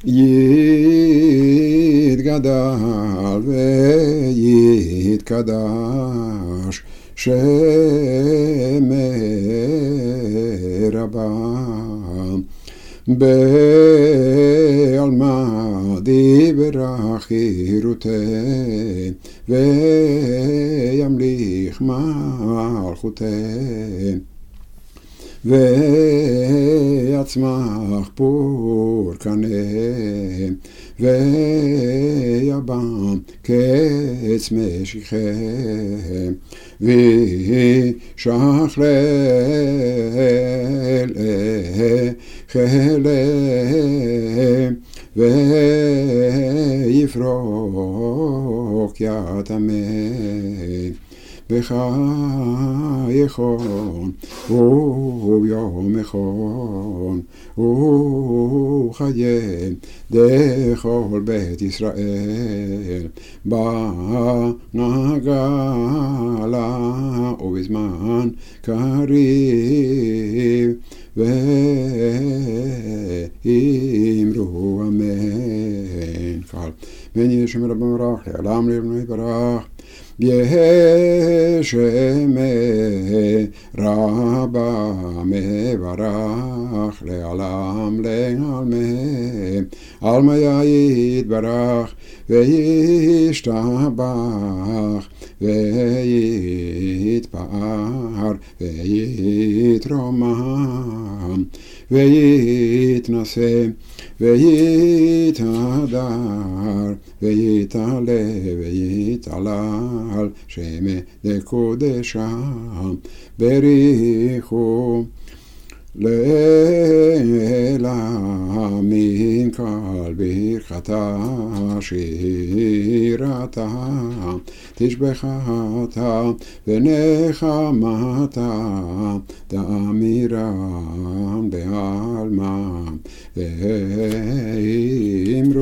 יתגדל ויתקדש שמי רבה בעלמא דיברה חירותי וימליך מלכותי ויצמח פורקנה ויבם קץ משיחה וישח חלה ויפרוק יתמה בחייכון וביום אחד וחיי דכל בית ישראל בנגלה ובזמן קריב ואמרו אמן. קל בן ישם רב מרח לעולם לבנו יברך ישמי רבה מברך לעלם לעלמי עלמא יתברך וישתבח ויתפאר ויתרומם ויתנשא ויתהדר ויתעלה ויתעלל שמי דקודשם בריחו לעלמין קל ברכתה שירתה תשבחתה ונחמתה תאמירם בעלמא ואמרו